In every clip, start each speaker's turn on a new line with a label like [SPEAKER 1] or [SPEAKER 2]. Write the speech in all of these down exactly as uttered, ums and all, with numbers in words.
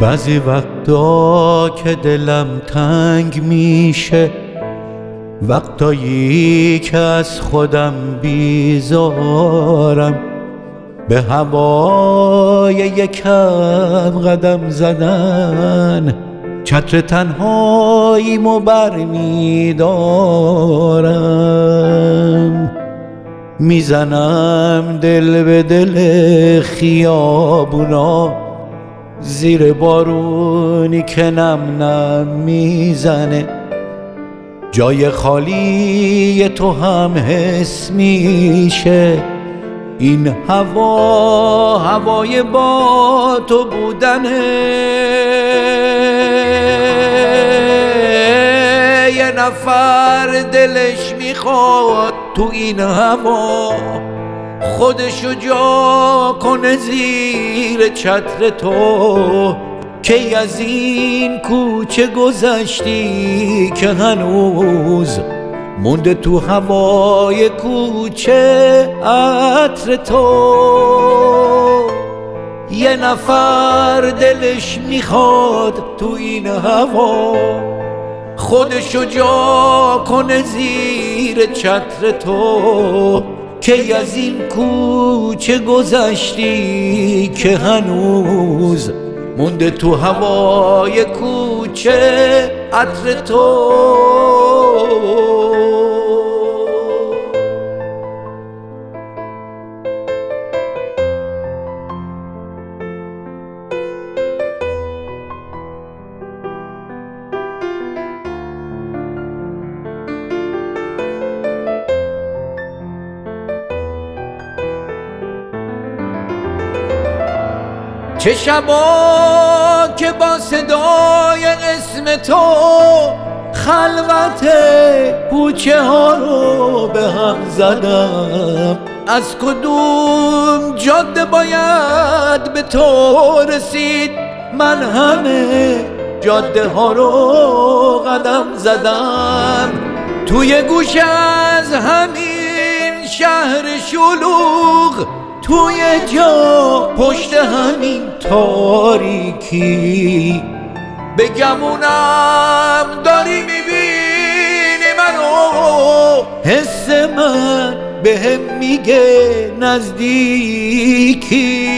[SPEAKER 1] بعضی وقتا که دلم تنگ میشه، وقتایی که از خودم بیزارم، به هوای یکم قدم زدن چتر تنهاییمو بر میدارم. میزنم دل به دل خیابونا، زیر بارونی که نم نم میزنه، جای خالی تو هم حس میشه. این هوا هوای با تو بودنه. یه نفر دلش میخواد تو این هوا خودشو جا کنه زیر چتر تو. کی از این کوچه گذشتی که هنوز مونده تو هوای کوچه عطر تو. یه نفر دلش میخواد تو این هوا خودشو جا کنه زیر چتر تو. کی از این کوچه گذشتی که هنوز مونده تو هوای کوچه عطر تو. چه شبا که با صدای اسم تو خلوت کوچه ها رو به هم زدم. از کدوم جاده باید به تو رسید؟ من همه جاده ها رو قدم زدم. توی گوش از همین شهر شلوغ، توی جا پشت همین تاریکی، به گمونم داری میبینی منو. حس من به هم میگه نزدیکی.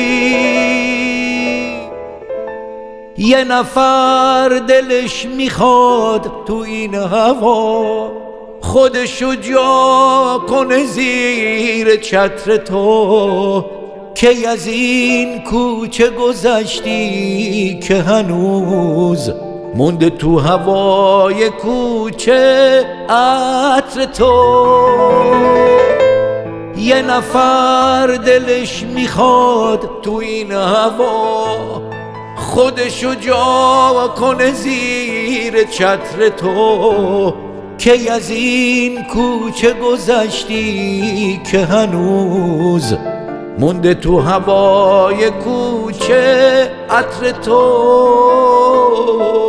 [SPEAKER 1] یه نفر دلش میخواد تو این هوا خودشو جا کنه زیر چتر تو. کی از این کوچه گذشتی که هنوز مونده تو هوای کوچه عطر تو. یه نفر دلش میخواد تو این هوا خودشو جا کنه زیر چتر تو. کی از این کوچه گذشتی که هنوز مونده تو هوای کوچه عطر تو.